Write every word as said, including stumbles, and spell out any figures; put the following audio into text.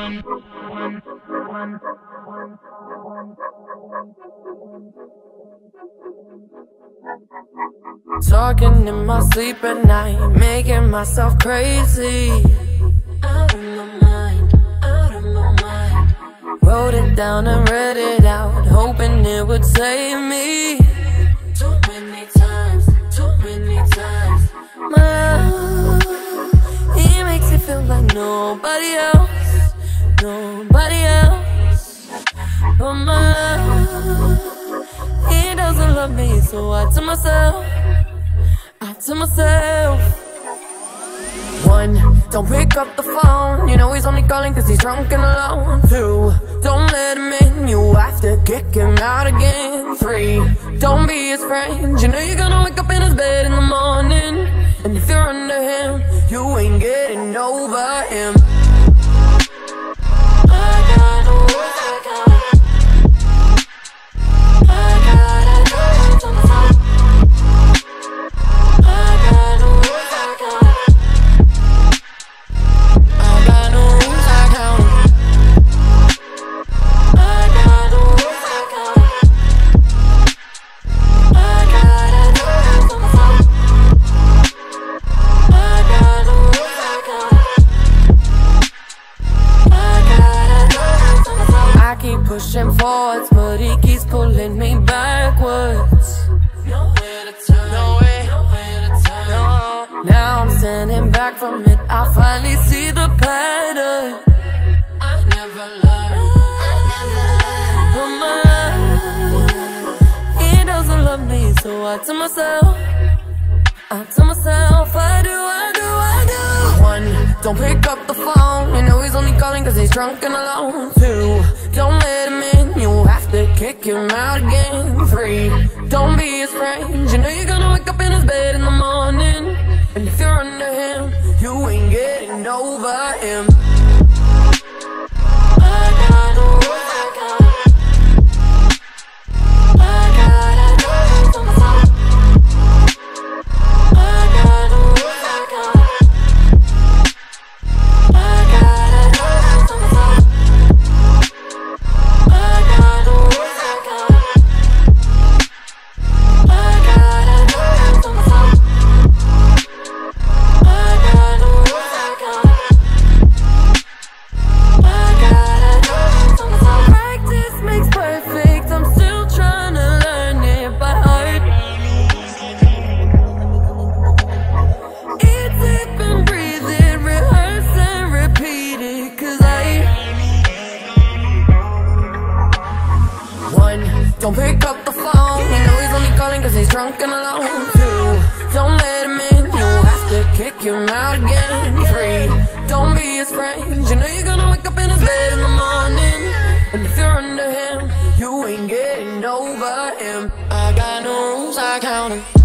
Talking in my sleep at night, making myself crazy. Out of my mind, out of my mind. Wrote it down and read it out, hoping it would save me. Too many times, too many times. My love, he makes me feel like nobody else, nobody else. But my love, he doesn't love me, so I tell myself, I tell myself. One, don't pick up the phone, you know he's only calling cause he's drunk and alone. Two, don't let him in, you have to kick him out again. Three, don't be his friend, you know you're gonna wake up in his bed in the morning. And if you're under him, you ain't getting over him. I got no words, I got I gotta do it to myself. I got no words, I got I got no rules, I count. I got no rules, I count. I gotta do it to myself. I got no rules, I count. I gotta do it to myself. I keep pushing forwards, but he keeps pulling me backwards. Nowhere to turn, nowhere, nowhere to turn. No. Now I'm standing back from it, I finally see the pattern. I never learned, I never learned. But my, he doesn't love me, so I tell myself, I tell myself, I do, I do, I do. One, don't pick up the phone, you know he's only calling cause he's drunk and alone. Two, don't let him in, you have to kick him out again. Three, don't be his friend, you know you're gonna wake up in his bed in the morning. And if you're under him, you ain't getting over him. I got no rules, I got I gotta do it to myself. I got no rules, I got I gotta do it to myself. I got no rules, I got I gotta do it to myself. I got no rules, I got I gotta do it to myself. Practice makes perfect, I'm still trying to learn it by heart. Eat, sleep and breathe it, rehearse and repeat it, cause I One, don't pick up the phone, you know he's only calling cause he's drunk and alone. Two, don't let him in, you have to kick him out again. Three, don't be his friend, you know you're gonna wake up in his bed in the morning. And if you're under him, you ain't getting over him. I got no rules, I count 'em.